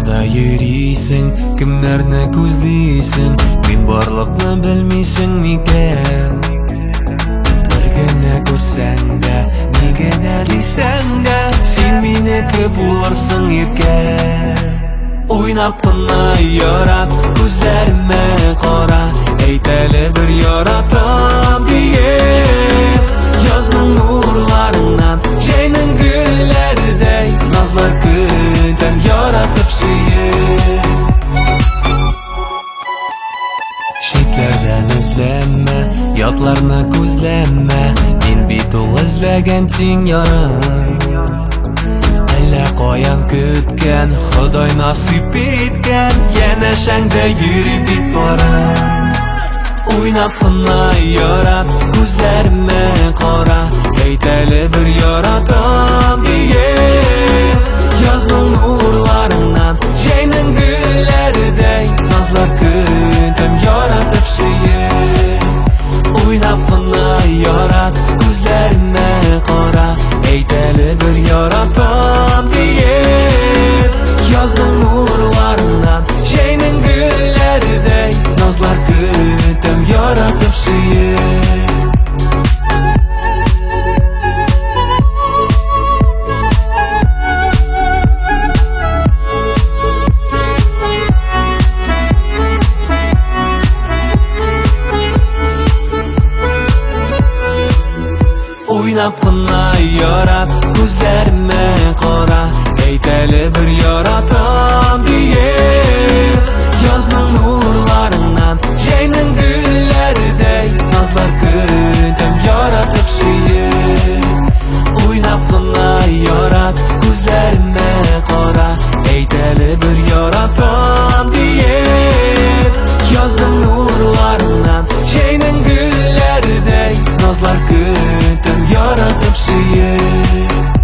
Кайда йөрисең, кемнәрне күзлисең, мин барлыкны белмисең микән? Бер генә күрсәң дә, ни генә дисәң дә, син минеке булырсың иркән. Уйнап кына ярат, күзләремә кара, әйт әле бер яратам диеп. Язның нурларыннан, җәйнең гөлләрдәй, назлар көтәм яратып сөеп. Читләрдән эзләмә, ятларны күзләмә, мин бит ул эзләгән син ярым. Әллә каян көткән, Ходай насыйп иткән, янәшәңдә йөрим бит барам. Уйнап кына ярат, күзләремә кара, әйт әле бер яратам диеп. Язның нурларыннан, җәйнең гөлләрдәй, назлар көтәм яратып сөеп. Уйнап кына ярат, күзләремә кара, әйт әле бер яратам диеп. Язның нурларыннан, җәйнең гөлләрдәй, назлар көтәм яратып сөеп. Уйнап кына ярат, күзләремә кара, әйт әле бер яратам диеп. Язның нурларыннан, җәйнең гөлләрдәй, назлар көтәм яратып сөеп. Уйнап кына ярат, күзләремә кара, әйт әле бер яратам диеп. Язның нурларыннан, җәйнең гөлләрдәй, назлар көтәм яратып сөеп.